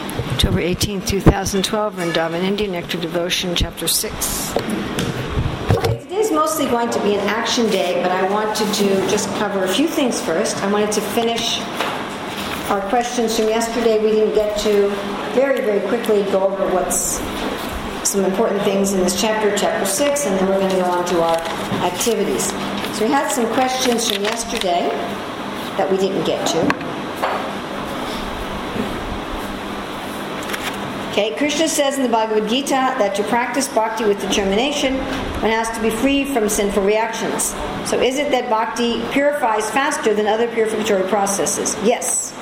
October 18th, 2012, Vrindavan, India, Nectar Devotion, Chapter 6. Okay, today's mostly going to be an action day, but I wanted to just cover a few things first. I wanted to finish our questions from yesterday. We didn't get to very, very quickly go over what's some important things in this chapter, Chapter 6, and then we're going to go on to our activities. So we had some questions from yesterday that we didn't get to. Okay, Krishna says in the Bhagavad Gita that to practice bhakti with determination, one has to be free from sinful reactions. So is it that bhakti purifies faster than other purificatory processes? Yes.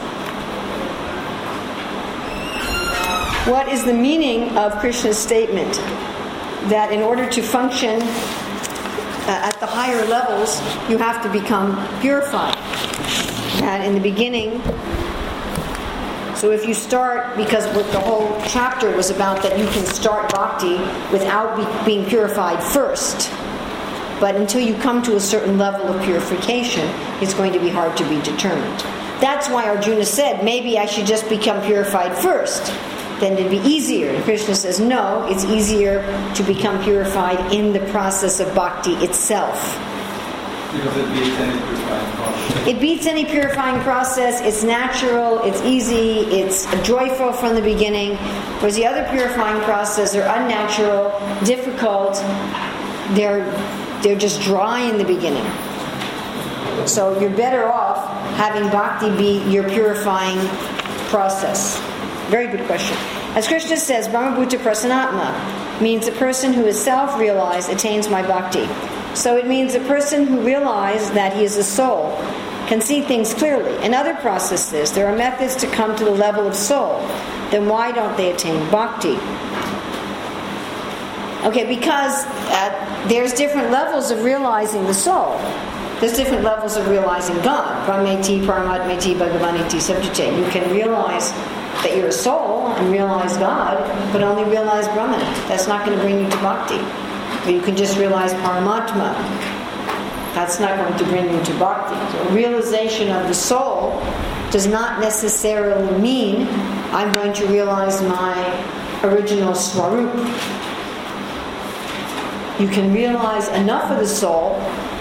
What is the meaning of Krishna's statement that in order to function at the higher levels, you have to become purified? That in the beginning, so if you start, because what the whole chapter was about, that you can start bhakti without being purified first. But until you come to a certain level of purification, it's going to be hard to be determined. That's why Arjuna said, maybe I should just become purified first. Then it'd be easier. And Krishna says, no, it's easier to become purified in the process of bhakti itself. Because it beats any purifying process. It beats any purifying process. It's natural, it's easy, it's joyful from the beginning. Whereas the other purifying processes are unnatural, difficult. They're just dry in the beginning. So you're better off having bhakti be your purifying process. Very good question. As Krishna says, Brahmabhuta Prasanatma means a person who is self-realized attains my bhakti. So it means a person who realizes that he is a soul can see things clearly. In other processes, there are methods to come to the level of soul. Then why don't they attain bhakti? Okay, because there's different levels of realizing the soul. There's different levels of realizing God. Brahmeti, Paramatmeti, Bhagavaniti, Sabjite. You can realize that you're a soul and realize God, but only realize Brahman. That's not going to bring you to bhakti. Or you can just realize Paramatma. That's not going to bring you to bhakti. So realization of the soul does not necessarily mean I'm going to realize my original Swarup. You can realize enough of the soul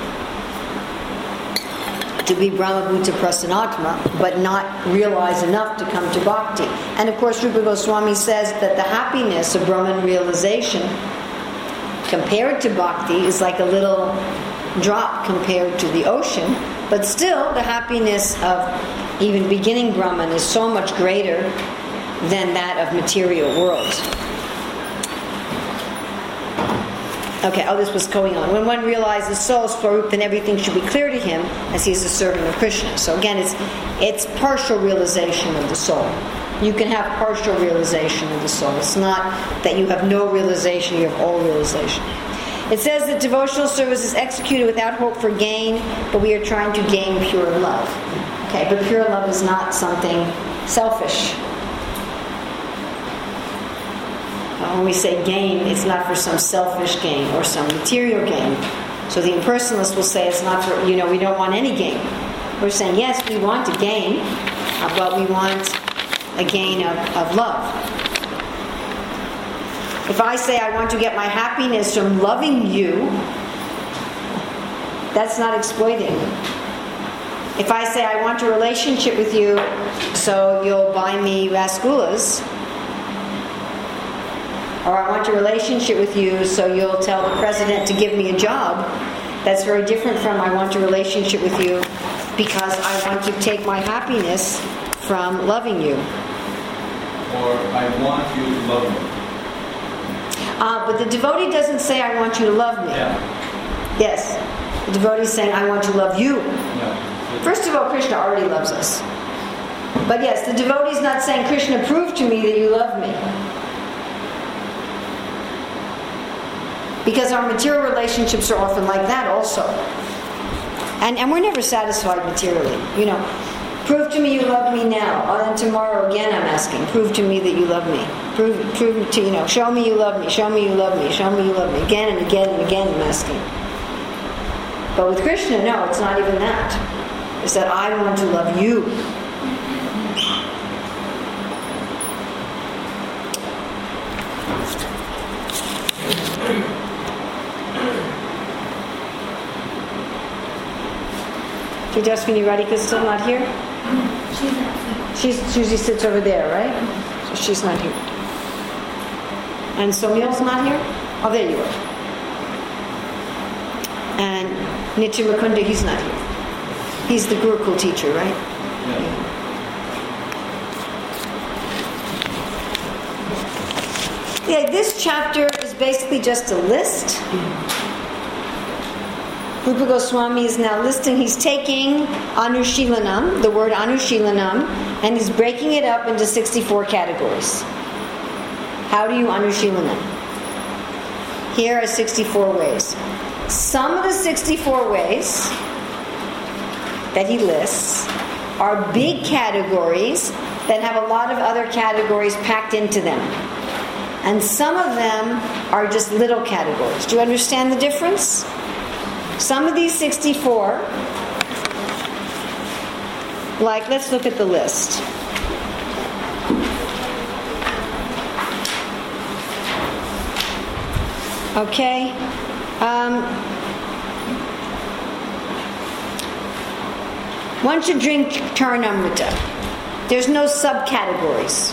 to be Brahmabhuta Prasanatma, but not realize enough to come to bhakti. And of course, Rupa Goswami says that the happiness of Brahman realization compared to bhakti is like a little drop compared to the ocean, but still the happiness of even beginning Brahman is so much greater than that of material world. Okay, this was going on. When one realizes soul Swarup, then everything should be clear to him as he is a servant of Krishna. So again, it's partial realization of the soul. You can have partial realization of the soul. It's not that you have no realization, you have all realization. It says that devotional service is executed without hope for gain, but we are trying to gain pure love. Okay, but pure love is not something selfish. When we say gain, it's not for some selfish gain or some material gain. So the impersonalists will say it's not for, we don't want any gain. We're saying, yes, we want to gain, but we want a gain of love. If I say I want to get my happiness from loving you, that's not exploiting. If I say I want a relationship with you so you'll buy me rasgullas, or I want a relationship with you so you'll tell the president to give me a job, that's very different from I want a relationship with you because I want to take my happiness from loving you. Or I want you to love me. But the devotee doesn't say I want you to love me. Yeah. Yes. The devotee is saying I want to love you. Yeah. First of all, Krishna already loves us. But yes, the devotee is not saying, Krishna, prove to me that you love me. Because our material relationships are often like that also. And we're never satisfied materially. Prove to me you love me now. And tomorrow again I'm asking, prove to me that you love me. Prove to, show me you love me, show me you love me, show me you love me. Again and again and again I'm asking. But with Krishna, no, it's not even that. It's that I want to love you. Tejaswini Radhika's still not here? She usually sits over there, right? So she's not here. And Somil's not here? Oh, there you are. And Nitya Mukunda, he's not here. He's the Gurukul teacher, right? Yeah, this chapter is basically just a list. Rupa Goswami is now listing, he's taking Anushilanam, the word Anushilanam, and he's breaking it up into 64 categories. How do you Anushilanam? Here are 64 ways. Some of the 64 ways that he lists are big categories that have a lot of other categories packed into them. And some of them are just little categories. Do you understand the difference? Some of these 64, like, let's look at the list. Okay. One should drink Charanamrita. There's no subcategories.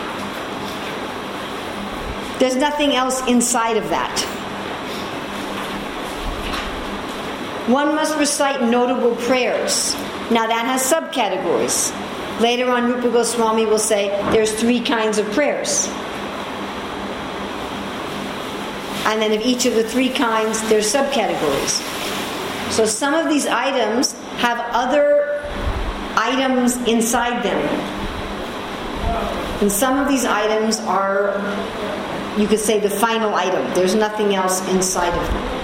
There's nothing else inside of that. One must recite notable prayers. Now that has subcategories. Later on, Rupa Goswami will say there's 3 kinds of prayers. And then of each of the 3 kinds, there's subcategories. So some of these items have other items inside them. And some of these items are, you could say, the final item. There's nothing else inside of them.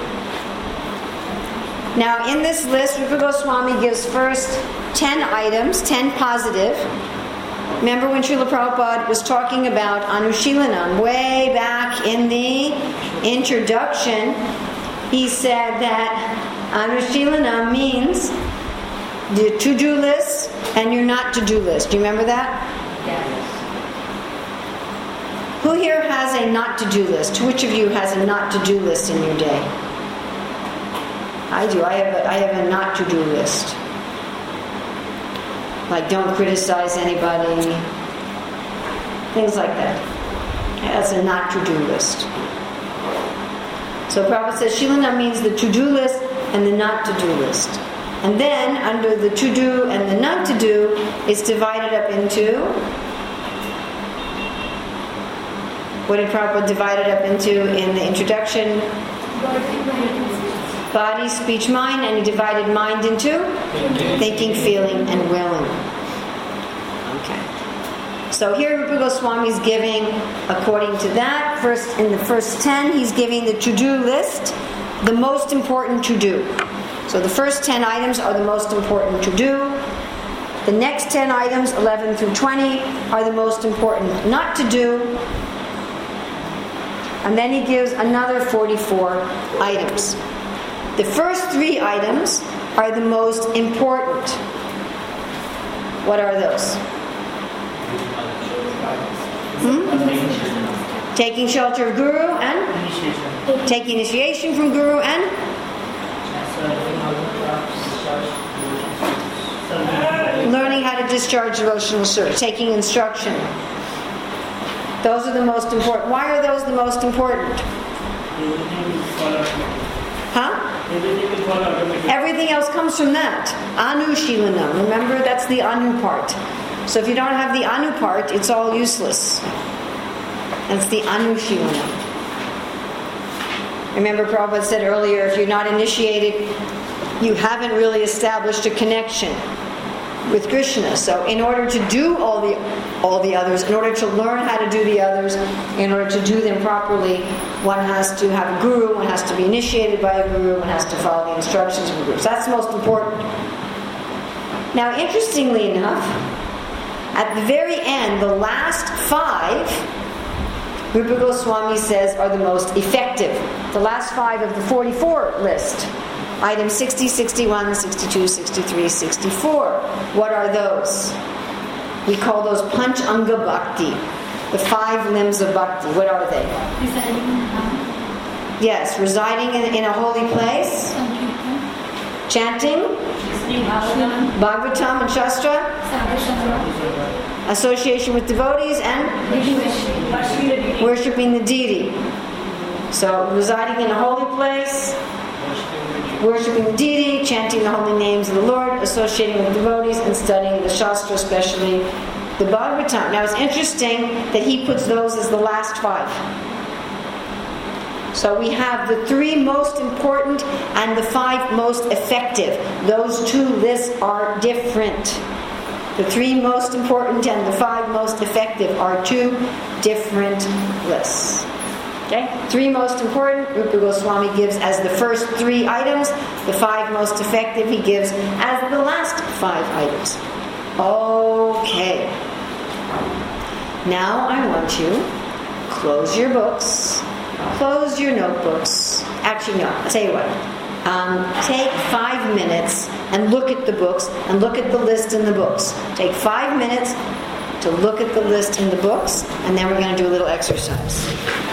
Now, in this list, Rupa Goswami gives first 10 items, 10 positive. Remember when Srila Prabhupada was talking about Anushilanam way back in the introduction, he said that Anushilanam means the to-do list and your not to-do list. Do you remember that? Yes. Who here has a not to-do list? Which of you has a not to-do list in your day? I do. I have a not to-do list. Like, don't criticize anybody. Things like that. That's a not to-do list. So Prabhupada says Shilana means the to-do list and the not to-do list. And then under the to-do and the not to-do, it's divided up into... What did Prabhupada divide it up into in the introduction? Body, speech, mind, and he divided mind into thinking, feeling, and willing. Okay. So here Rupa Goswami is giving, according to that, first in the first 10, he's giving the to-do list, the most important to-do. So the first 10 items are the most important to-do. The next 10 items, 11 through 20, are the most important not to do. And then he gives another 44 items. The first 3 items are the most important. What are those? Taking shelter of Guru and? Taking initiation from Guru and? Learning how to discharge devotional service. Taking instruction. Those are the most important. Why are those the most important? Huh? Everything else comes from that. Anushilanam. Remember, that's the anu part. So if you don't have the anu part, it's all useless. That's the Anushilanam. Remember, Prabhupada said earlier, if you're not initiated, you haven't really established a connection with Krishna. So in order to do all the others, in order to learn how to do the others, in order to do them properly, one has to have a guru, one has to be initiated by a guru, one has to follow the instructions of the guru. So that's the most important. Now, interestingly enough, at the very end, the last 5, Rupa Goswami says, are the most effective. The last 5 of the 44 list. Items 60, 61, 62, 63, 64. What are those? We call those Panch Anga Bhakti. The 5 limbs of bhakti. What are they? Yes, residing in a holy place, chanting Bhagavatam and Shastra, association with devotees, and worshipping the deity. So, residing in a holy place, worshipping the deity, chanting the holy names of the Lord, associating with devotees, and studying the Shastra, especially the Bhagavatam. Now, it's interesting that he puts those as the last 5. So we have the 3 most important and the 5 most effective. Those 2 lists are different. The 3 most important and the 5 most effective are 2 different lists. Okay? 3 most important, Rupa Goswami gives as the first 3 items. The 5 most effective he gives as the last 5 items. Okay. Now I want you to close your books. Close your notebooks. Actually, no. I'll tell you what. Take 5 minutes and look at the books and look at the list in the books. Take 5 minutes to look at the list in the books, and then we're going to do a little exercise.